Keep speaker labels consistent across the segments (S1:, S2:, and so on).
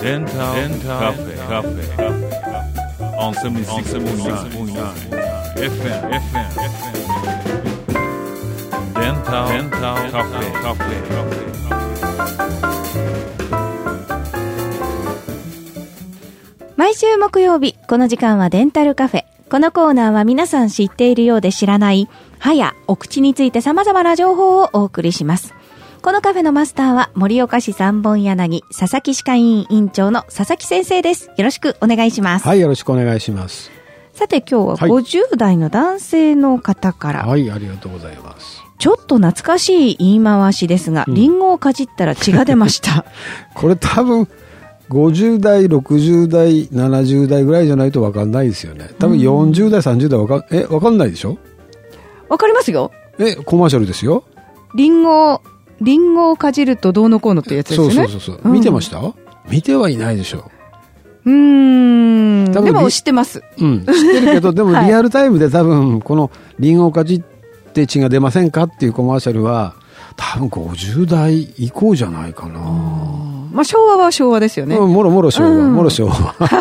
S1: デンタルカフェ on 76.9 FM デンタルカフェ。
S2: 毎週木曜日この時間はデンタルカフェ。このコーナーは皆さん知っているようで知らない歯やお口について様々な情報をお送りします。このカフェのマスターは盛岡市三本柳佐々木歯科医院院長の佐々木先生です。よろしくお願いします。
S3: はい、よろしくお願いします。
S2: さて今日は50代の男性の方から、
S3: はい、ありがとうございます。
S2: ちょっと懐かしい言い回しですが、リンゴをかじったら血が出ました
S3: これ多分50代60代70代ぐらいじゃないと分かんないですよね。多分40代30代分かんないでしょ。
S2: 分かりますよ。
S3: コマーシャルですよ。
S2: リンゴをかじるとどうのこうのってやつですよね。
S3: そう、見てました？見てはいないでしょ。
S2: でも知ってます。
S3: 知ってるけどでもリアルタイムで多分このリンゴをかじって血が出ませんかっていうコマーシャルは多分50代以降じゃないかな。
S2: まあ昭和は昭和ですよね。
S3: もろ昭和。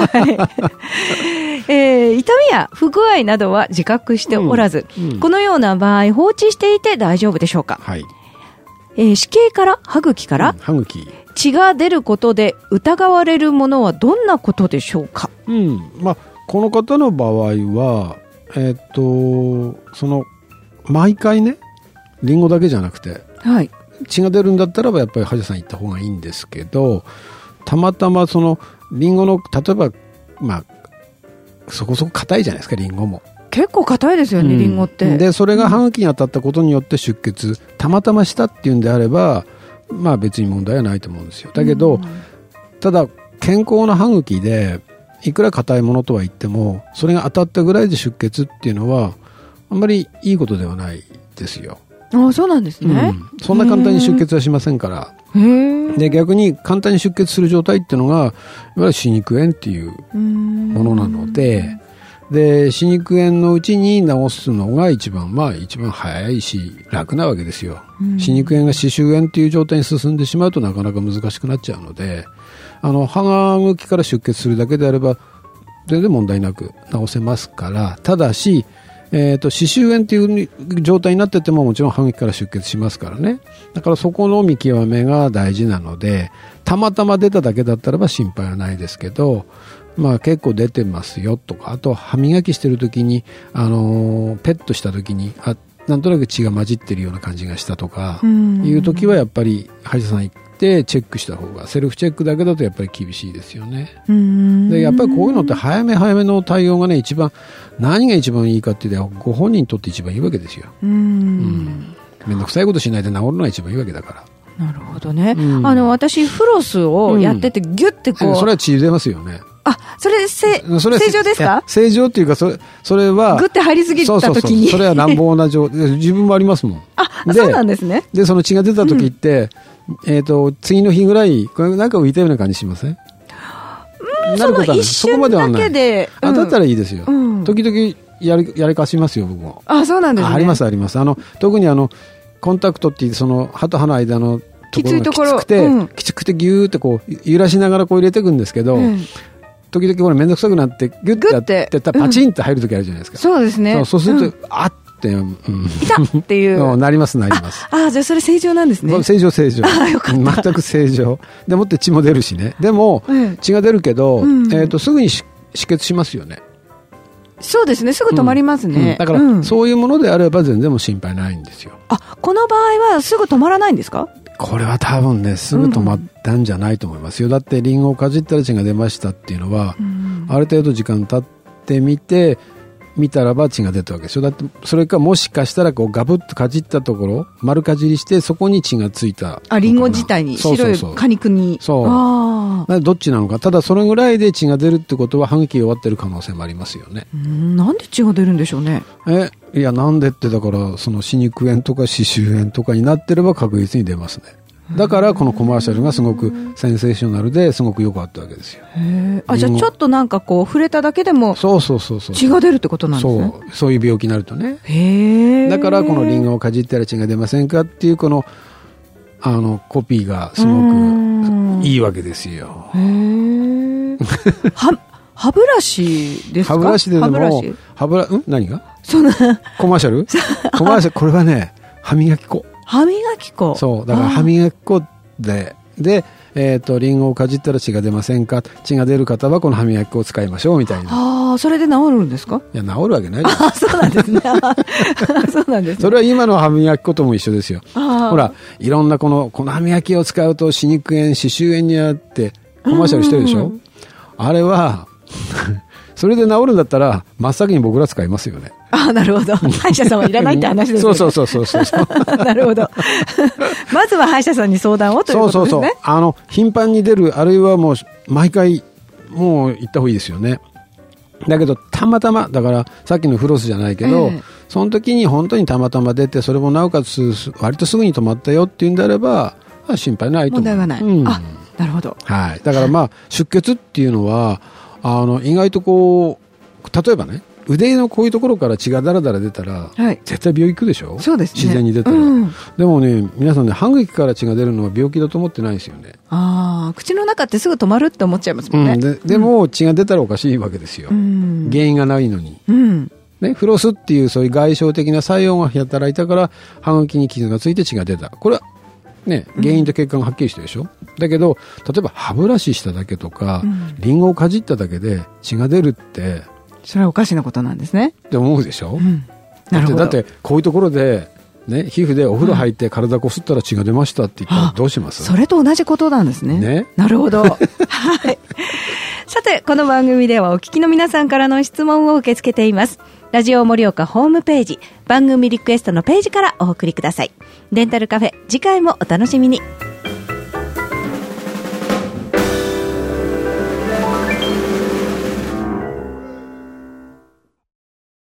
S2: 痛みや不具合などは自覚しておらず、このような場合放置していて大丈夫でしょうか？はい。歯茎から歯茎から血が出ることで疑われるものはどんなことでしょうか？
S3: まあ、この方の場合はその毎回ねリンゴだけじゃなくて、はい、血が出るんだったらばやっぱり歯医者さん行った方がいいんですけど、たまたまそのリンゴの例えばまあそこそこ硬いじゃないですか。リンゴも
S2: 結構硬いですよね、リンゴって。
S3: でそれが歯茎に当たったことによって出血たまたましたっていうんであればまあ別に問題はないと思うんですよ。だけど、ただ健康な歯茎でいくら硬いものとは言ってもそれが当たったぐらいで出血っていうのはあんまりいいことではないですよ。
S2: そうなんですね。
S3: そんな簡単に出血はしませんから。で逆に簡単に出血する状態っていうのがいわゆる歯肉炎っていうものなので、歯肉炎のうちに治すのが一番早いし楽なわけですよ。歯肉炎が歯周炎っていう状態に進んでしまうとなかなか難しくなっちゃうので、歯茎から出血するだけであれば全然問題なく治せますから。ただし歯周炎っていう状態になっててももちろん歯茎から出血しますからね。だからそこの見極めが大事なので、たまたま出ただけだったらば心配はないですけど、まあ結構出てますよとか、あと歯磨きしてる時にペットした時になんとなく血が混じってるような感じがしたとかいう時はやっぱり歯医者さん行ってチェックした方が、セルフチェックだけだとやっぱり厳しいですよね。でやっぱりこういうのって早めの対応がね何が一番いいかっていうとご本人にとって一番いいわけですよ。めんどくさいことしないで治るのが一番いいわけだから。なるほどね。
S2: 私フロスをやっててギュッてこう、
S3: それは血出ますよね。
S2: それ正常ですか？
S3: 正常っていうかそれは
S2: グッて入りすぎた時に
S3: それは乱暴な状態自分もありますもん。
S2: そうなんですね。
S3: でその血が出た時って、次の日ぐらいこれなんか浮いたような感じしません？
S2: その一瞬だけで
S3: だったらいいですよ。時々やりかしますよ僕も。
S2: そうなんですね。
S3: あります特にコンタクトっていうその歯と歯の間のところがきつくてギューってこう揺らしながらこう入れていくんですけど、時々これめんどくさくなってギュッてやってたらパチンって入る時あるじゃないですか。そうですね。そうするとあって
S2: 痛っていう
S3: なります。じゃ
S2: あそれ正常なんですね。
S3: 正常よかった。全く正常でもって血も出るしね。でも血が出るけどすぐに止血しますよね。そうですね。すぐ止まりますね。だからそういうものであれば全然も心配ないんですよ。
S2: この場合はすぐ止まらないんですか？
S3: これは多分ねすぐ止まったんじゃないと思いますよ。だってリンゴをかじったら血が出ましたっていうのは、ある程度時間経って見たらば血が出たわけですよ。だってそれかもしかしたらこうガブッとかじったところ丸かじりしてそこに血がついた
S2: リンゴ自体に白い果肉に
S3: どっちなのか。ただそれぐらいで血が出るってことは歯茎が終わってる可能性もありますよね。
S2: なんで血が出るんでしょうね。
S3: いやなんでってだからその歯肉炎とか歯周炎とかになってれば確実に出ますね。だからこのコマーシャルがすごくセンセーショナルですごく良かったわけですよ。
S2: じゃあちょっとなんかこう触れただけでも血が出るってことなんですね。
S3: そういう病気になるとね。だからこのリンゴをかじったら血が出ませんかっていうこのコピーがすごくいいわけですよ。
S2: 歯ブラシですか？
S3: 歯ブラシでも、何が
S2: そんな
S3: コマーシャルこれはね、歯磨き粉。
S2: 歯磨き粉。
S3: そう、だから歯磨き粉で、リンゴをかじったら血が出ませんか？血が出る方はこの歯磨き粉を使いましょうみたいな。
S2: ああ、それで治るんですか？
S3: いや、治るわけないじゃん。
S2: あ、そうなんですね。そうなんですね。
S3: それは今の歯磨き粉とも一緒ですよ。ほら、いろんなこの歯磨きを使うと歯肉炎、歯周炎になってコマーシャルしてるでしょ。あれは、それで治るんだったら真っ先に僕ら使いますよね。
S2: あ、なるほど。歯医者さんはいらないって話ですね。
S3: そう。
S2: なるほど。まずは歯医者さんに相談をということですね。
S3: そう。頻繁に出る、あるいはもう毎回もう行った方がいいですよね。だけどたまたまだからさっきのフロスじゃないけど、その時に本当にたまたま出て、それもなおかつ割とすぐに止まったよっていうんであれば心配ないと思う。
S2: 問題はない。あ、なるほど。
S3: はい。だから出血っていうのは意外とこう、例えばね、腕のこういうところから血がだらだら出たら、絶対病院行くでしょ。
S2: そうですね。
S3: 自然に出たら。でもね、皆さんね、歯茎から血が出るのは病気だと思ってないですよね。
S2: 口の中ってすぐ止まるって思っちゃいますもんね。
S3: でも血が出たらおかしいわけですよ。原因がないのに。ね、フロスっていうそういう外傷的な作用が働いたから歯茎に傷がついて血が出た。これはね、原因と結果がはっきりしてるでしょ。だけど例えば歯ブラシしただけとか、リンゴをかじっただけで血が出るって、
S2: それはおかしなことなんですね
S3: って思うでしょ。
S2: なるほど。
S3: だってこういうところで、ね、皮膚でお風呂入って体こすったら血が出ましたって言ったらどうします？
S2: それと同じことなんですね。なるほど。はい。さて、この番組ではお聞きの皆さんからの質問を受け付けています。ラジオ盛岡ホームページ、番組リクエストのページからお送りください。デンタルカフェ、次回もお楽しみに。